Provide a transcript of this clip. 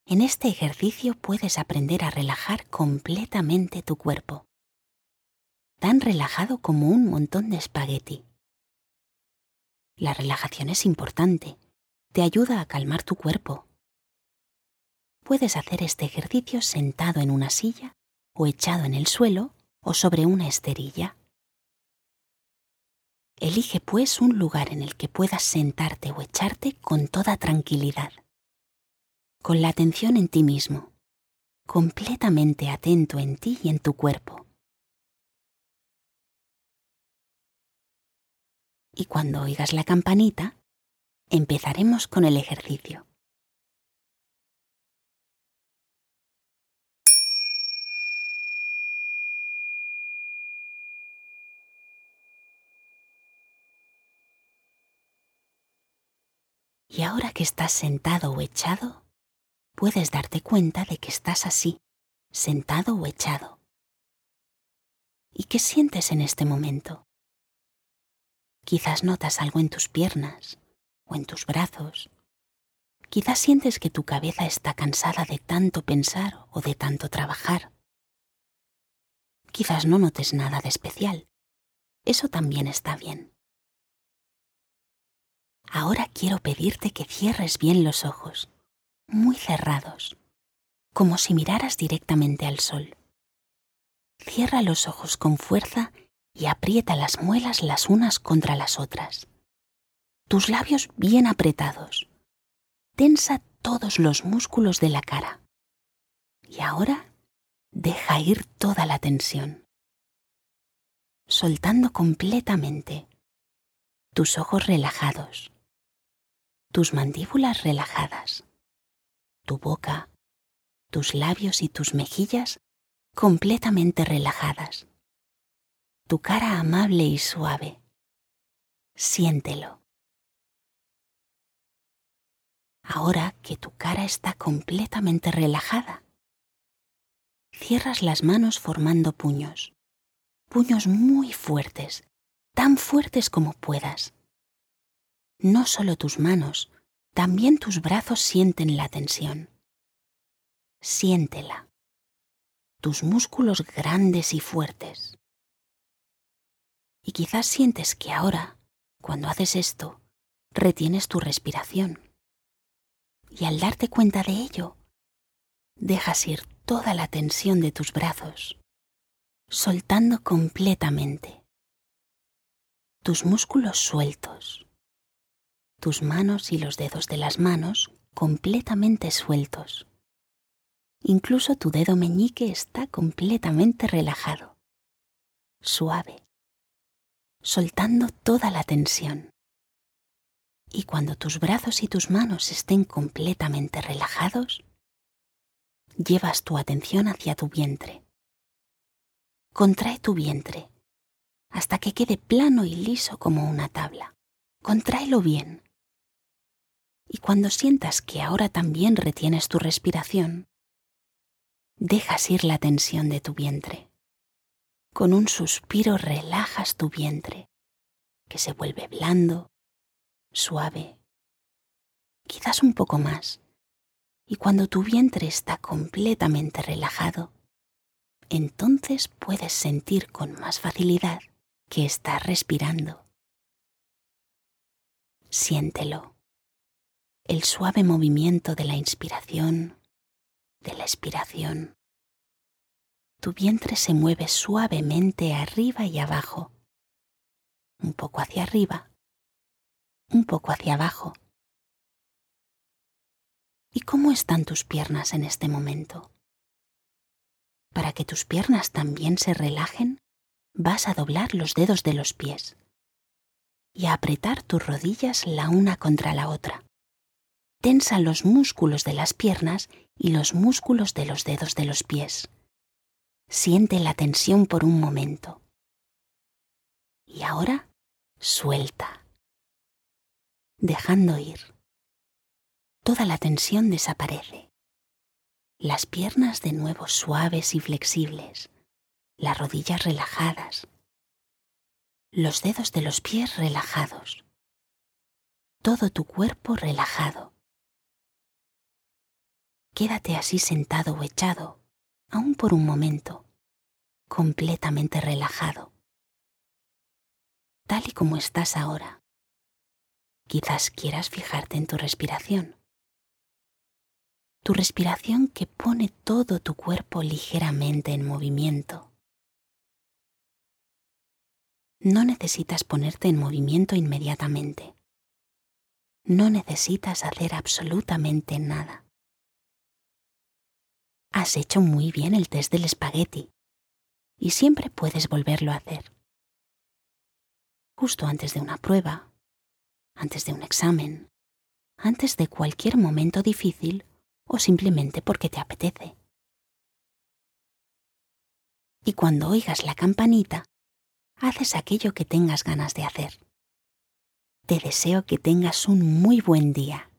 En este ejercicio puedes aprender a relajar completamente tu cuerpo, tan relajado como un montón de espagueti. La relajación es importante, te ayuda a calmar tu cuerpo. Puedes hacer este ejercicio sentado en una silla o echado en el suelo o sobre una esterilla. Elige pues un lugar en el que puedas sentarte o echarte con toda tranquilidad, con la atención en ti mismo, completamente atento en ti y en tu cuerpo. Y cuando oigas la campanita, empezaremos con el ejercicio. Y ahora que estás sentado o echado, puedes darte cuenta de que estás así, sentado o echado. ¿Y qué sientes en este momento? Quizás notas algo en tus piernas o en tus brazos. Quizás sientes que tu cabeza está cansada de tanto pensar o de tanto trabajar. Quizás no notes nada de especial. Eso también está bien. Ahora quiero pedirte que cierres bien los ojos, muy cerrados, como si miraras directamente al sol. Cierra los ojos con fuerza y aprieta las muelas las unas contra las otras. Tus labios bien apretados. Tensa todos los músculos de la cara. Y ahora deja ir toda la tensión, soltando completamente. Tus ojos relajados, tus mandíbulas relajadas, tu boca, tus labios y tus mejillas completamente relajadas. Tu cara amable y suave. Siéntelo. Ahora que tu cara está completamente relajada, cierras las manos formando puños. Puños muy fuertes, tan fuertes como puedas. No solo tus manos, también tus brazos sienten la tensión. Siéntela. Tus músculos grandes y fuertes. Y quizás sientes que ahora, cuando haces esto, retienes tu respiración. Y al darte cuenta de ello, dejas ir toda la tensión de tus brazos, soltando completamente. Tus músculos sueltos. Tus manos y los dedos de las manos completamente sueltos. Incluso tu dedo meñique está completamente relajado, suave, soltando toda la tensión. Y cuando tus brazos y tus manos estén completamente relajados, llevas tu atención hacia tu vientre. Contrae tu vientre hasta que quede plano y liso como una tabla. Contráelo bien. Y cuando sientas que ahora también retienes tu respiración, dejas ir la tensión de tu vientre. Con un suspiro relajas tu vientre, que se vuelve blando, suave, quizás un poco más. Y cuando tu vientre está completamente relajado, entonces puedes sentir con más facilidad que estás respirando. Siéntelo. El suave movimiento de la inspiración, de la expiración. Tu vientre se mueve suavemente arriba y abajo, un poco hacia arriba, un poco hacia abajo. ¿Y cómo están tus piernas en este momento? Para que tus piernas también se relajen, vas a doblar los dedos de los pies y a apretar tus rodillas la una contra la otra. Tensa los músculos de las piernas y los músculos de los dedos de los pies. Siente la tensión por un momento. Y ahora, suelta, dejando ir. Toda la tensión desaparece. Las piernas de nuevo suaves y flexibles, las rodillas relajadas, los dedos de los pies relajados, todo tu cuerpo relajado. Quédate así sentado o echado, aún por un momento, completamente relajado, tal y como estás ahora. Quizás quieras fijarte en tu respiración. Tu respiración que pone todo tu cuerpo ligeramente en movimiento. No necesitas ponerte en movimiento inmediatamente. No necesitas hacer absolutamente nada. Has hecho muy bien el test del espagueti y siempre puedes volverlo a hacer. Justo antes de una prueba, antes de un examen, antes de cualquier momento difícil o simplemente porque te apetece. Y cuando oigas la campanita, haces aquello que tengas ganas de hacer. Te deseo que tengas un muy buen día.